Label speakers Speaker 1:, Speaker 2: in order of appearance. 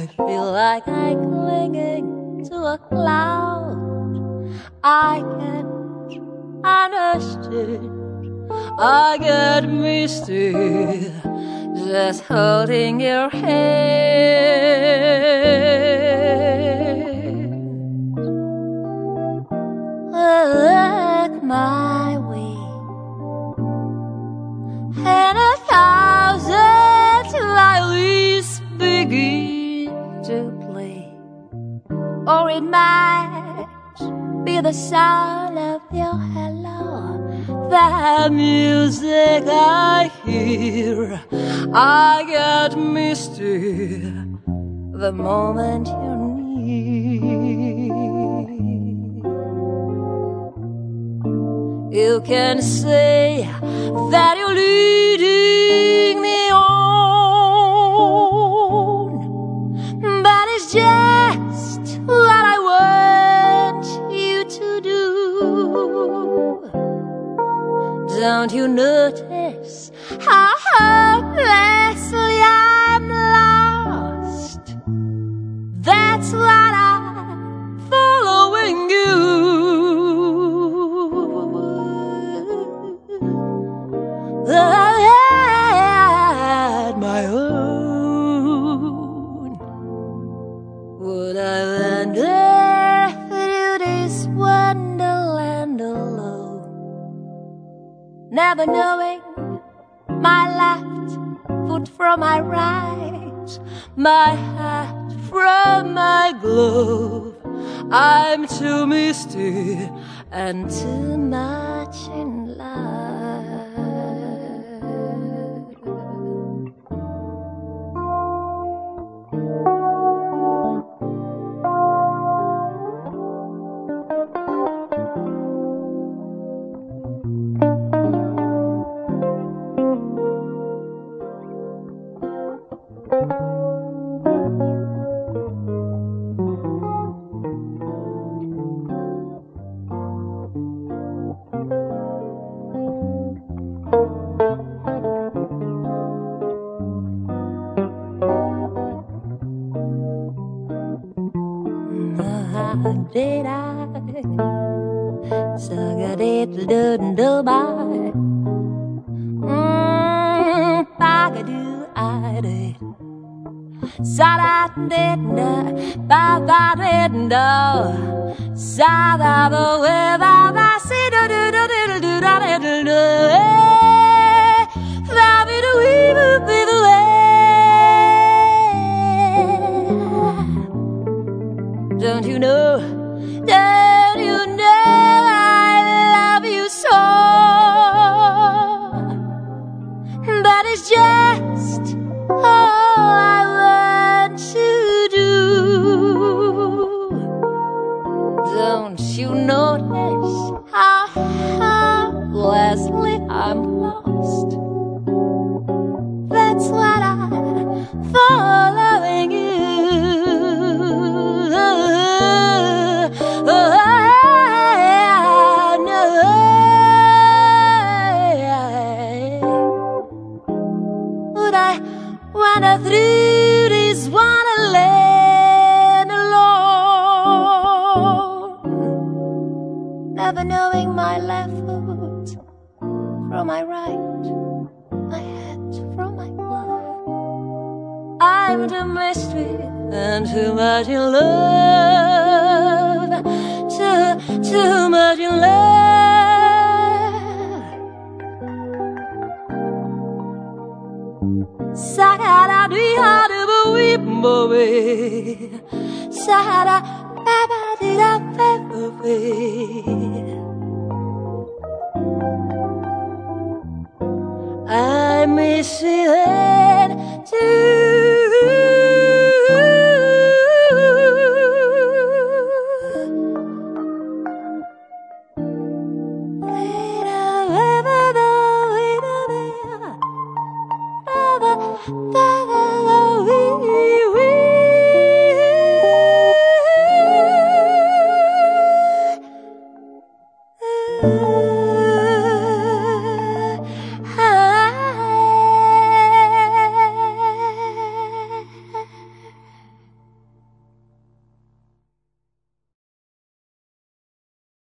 Speaker 1: I feel like I'm clinging to a cloud. I can't understand. I get misty just holding your hand. Look my way, and 1,000 violins begin to play. Or it might be the sound of your hello, the music I hear. I get misty the moment you're near. You can say that you're leading me on, but it's just what I want you to do. Don't you notice how hopelessly I'm lost? That's what I'm following you. At my own, would I wander through this wonderland alone, never knowing my left foot from my right, my hat from my glove? I'm too misty and too much in love. Did I? Sa-ga-dee-da-doo-doo-bye. Ba-ga-doo-I-dee. Sa-da-dee-da, ba-ba-dee-da. Sa-da-ba-wee-ba-ba-see-do-do-do-do-do-do-do-do-do. Don't you know, don't you know I love you so? But it's just all I want to do. Don't you notice how hopelessly I'm lost? That's what I'm following you. Wander through this wonderland alone, never knowing my left foot from my right, my hat from my glove. I'm too misty and too much in love, too much in love. Sa-da-da-dee-ha-doo-boo-wee-bo-wee. Sa-da-ba-ba-dee-da-ba-ba-wee. I miss you then too.